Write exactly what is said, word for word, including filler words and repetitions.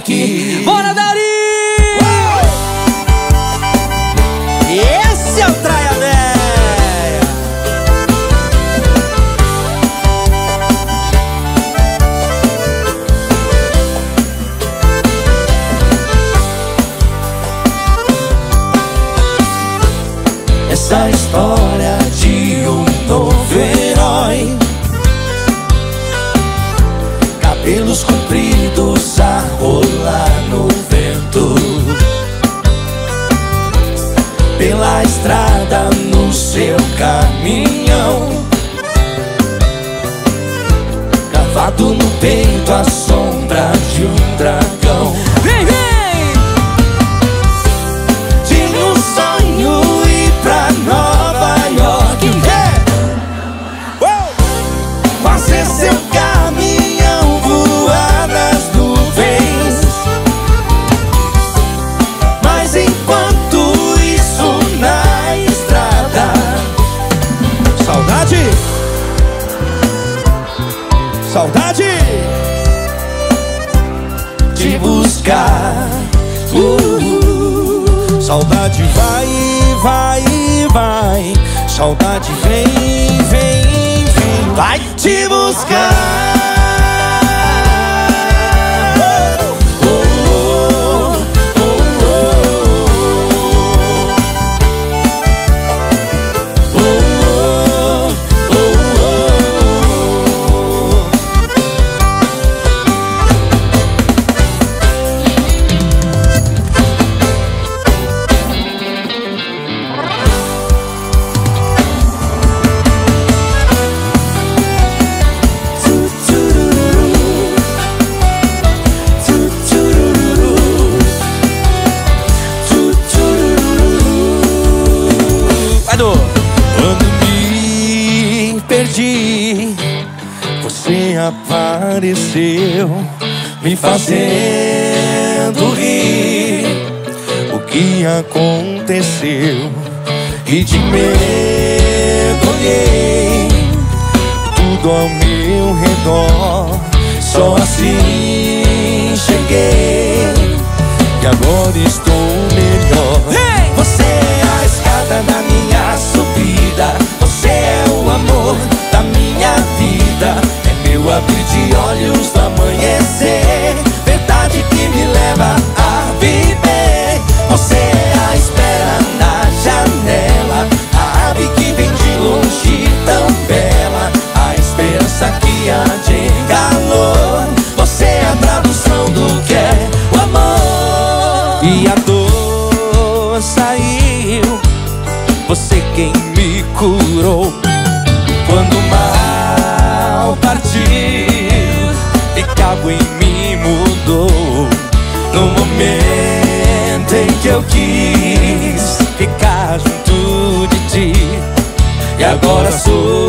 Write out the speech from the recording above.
York. Bora, Dari! Esse é o Traia Véia. Essa história de um novo herói, cabelos compridos a rolar no vento, pela estrada no seu caminhão, cravado no peito a sombra de um dragão. Vem, vem! Tinha um sonho ir pra Nova York, hey! Fazer seu caminhão voar nas nuvens, mas enquanto isso na estrada, saudade, saudade de buscar. uh, Saudade vai, vai, vai. Saudade vem, vem, vem. Vai te buscar. Quando me perdi, você apareceu, me fazendo rir. O que aconteceu? E de medo olhei tudo ao meu redor. Só assim cheguei, e agora estou melhor. Hey! Você é a escada da minha subida, você é o amor da minha vida, é meu abrir de olhos do amanhecer, verdade que me leva a viver. Você é a espera na janela, a ave que vem de longe tão bela, a esperança que há de calor. Você é a tradução do que é o amor. E a dor saiu, você quem me curou. Quando o mal partiu e que algo em mim mudou, no momento em que eu quis ficar junto de ti, e agora sou